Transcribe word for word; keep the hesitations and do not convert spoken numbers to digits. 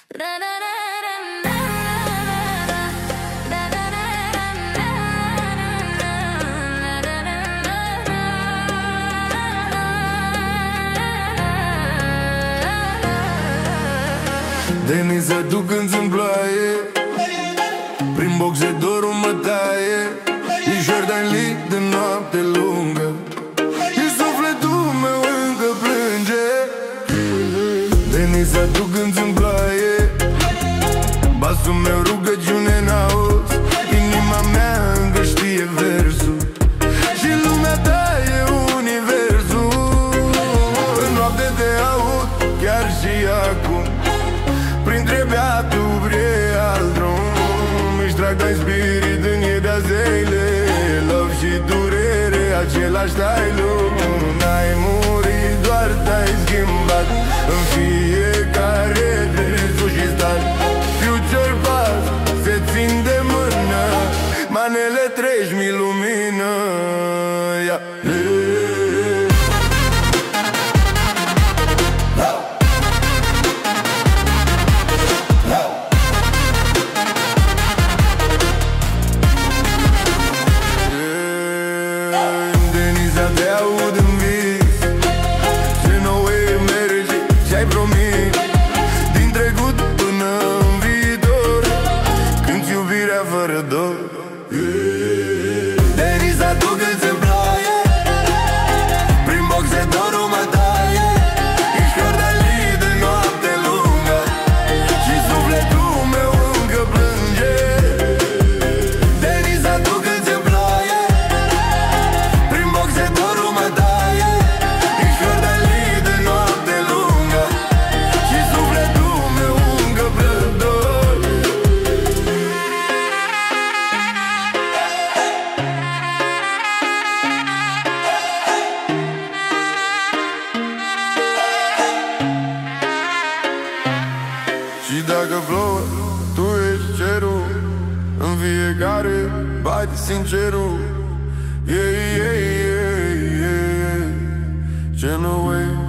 Denis aduc în ploaie, prin boxe dorul mă taie. E Jordan Lee de noapte lungă, și sufletul meu încă plânge. Denis aduc în ploaie, basul meu rugăciune n-auzi. Inima mea încă știe versul, și lumea ta e universul. În noapte te aud, chiar și acum, printre beaturi al drum. Își trag de spirit în e de zile, love și durere, același tailu. N-ai murit, doar te-ai schimbat în fiecare desul și stat. Future past, se țin de mână, manele treci mi lumină. Yeah. Te aud în vis, ce nouă mergi și-ai promis, din trecut până în viitor, cânti iubirea fără dor. Denis aducă-ți în ploaie, prin boxe dorul mă taie. Ești Jordan Lee de noapte lungă, și sufletul meu încă plânge. Denis aducă-ți în ploaie, prin boxe dorul mă taie. Ești Jordan Lee de noapte lungă, și sufletul meu încă plânge. Și dacă plouă, tu ești cerul, în fiecare bate sincerul. Yeah, yeah, yeah, yeah. Ce nouă